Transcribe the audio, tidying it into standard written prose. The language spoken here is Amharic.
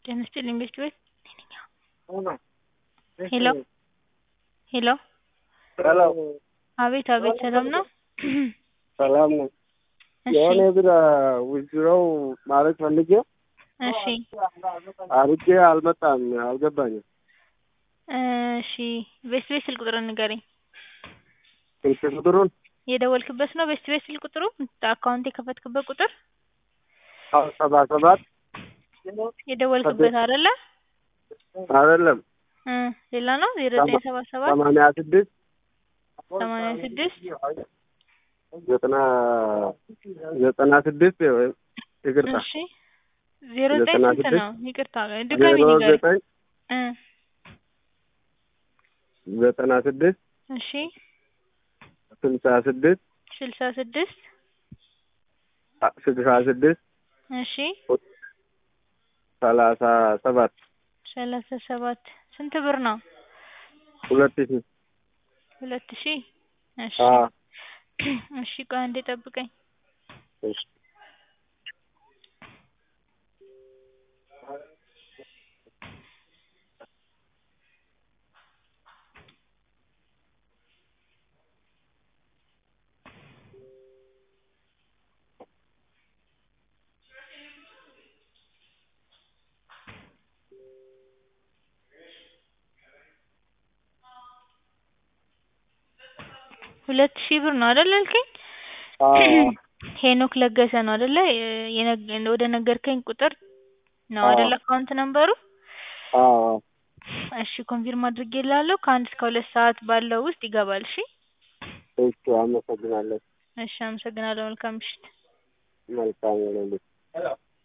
ጤና ይስጥልኝ ቤት ቤት ሄሎ ሄሎ ሄሎ አቤት አቤት ሰላም ነው? ሰላም ነው። የሆነ ብር ዊዝድሮው ማለት ፈልጌ እሺ አድርጌ አልመጣም፣ አልገባኝም። እሺ ቤት ቤት ስልክ ቁጥሩን ንገረኝ። ስልክ ቁጥሩን የደወልክበት ነው? ቤት ቤት ስልክ ቁጥሩ አካውንት የከፈትክበት ቁጥር 77 የደወልክበት አይደለ? አይደለም ሌላ ነው 0977 86 86 96 ይቅርታ እሺ 09 ስንት ነው? ይቅርታ ድጋሚ ንገረኝ። 96 እሺ 66 66 66 እሺ 37 37 ስንት ብር ነው? 2000 2000 እሺ እሺ ቆይ አንዴ ጠብቀኝ። እሺ 2000 ብር ነው አይደል ያልከኝ? ሄኖክ ለገሰ ነው አይደለ? ወደ ነገርከኝ ቁጥር ነው አይደል አካውንት ነምበሩ? አዎ እሺ ኮንፊርም አድርጌልሃለሁ። ከ1 እስከ 2 ሰዓት ባለው ውስጥ ይገባል። እሺ እሺ፣ አመሰግናለሁ። እሺ አመሰግናለሁ። መልካም ምሽት። መልካም ይሁንልህ።